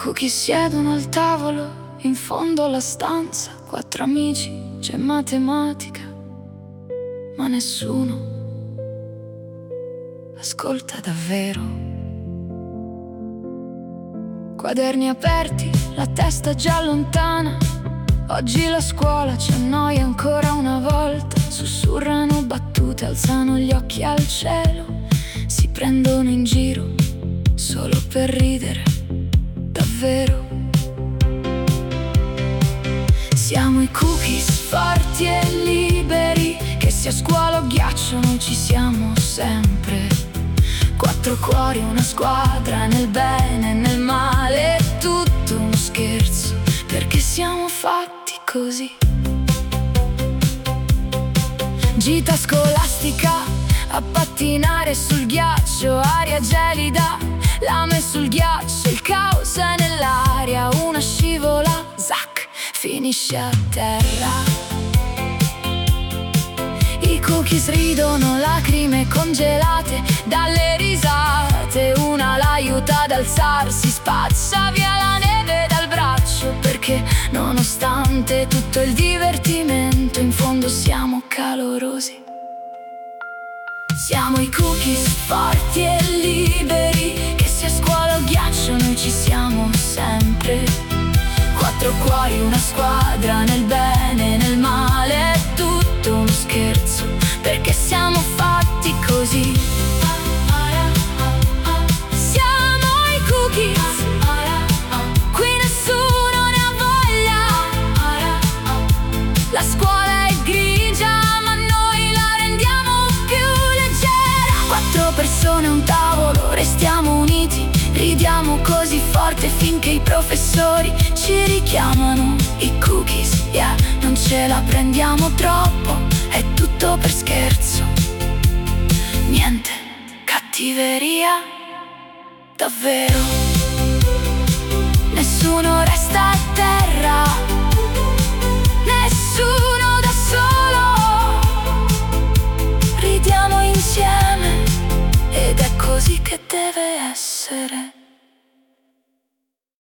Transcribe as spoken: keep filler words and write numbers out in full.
Cookies siedono al tavolo, in fondo alla stanza, quattro amici, c'è matematica, ma nessuno ascolta davvero. Quaderni aperti, la testa già lontana, oggi la scuola ci annoia ancora una volta. Sussurrano battute, alzano gli occhi al cielo, si prendono in giro solo per ridere, davvero. Siamo i cookies forti e liberi, che sia scuola o ghiaccio noi ci siamo sempre. Quattro cuori, una squadra, nel bene e nel male, è tutto uno scherzo, perché siamo fatti così. Gita scolastica, a pattinare sul ghiaccio, aria gelida, lame sul ghiaccio, il caos è nell'aria, una scivola, zac, finisce a terra. I cookies ridono, lacrime congelate dalle risate, una l'aiuta ad alzarsi, spazza via la neve dal braccio, perché nonostante tutto il divertimento in fondo siamo calorosi. Siamo i cookies forti e liberi, che sia scuola o ghiaccio noi ci siamo sempre. Quattro cuori, una squadra, nel bene e nel male, è tutto uno scherzo, perché siamo fatti così. Siamo i cookies, qui nessuno ne ha voglia. La scuola è grigia, ma noi la rendiamo più leggera. Quattro persone a un tavolo, restiamo uniti, ridiamo così forte finché i professori ci richiamano. I cookies, yeah, non ce la prendiamo troppo, è tutto per scherzo, niente cattiveria, davvero. Nessuno resta a terra, nessuno da solo, ridiamo insieme ed è così che deve essere.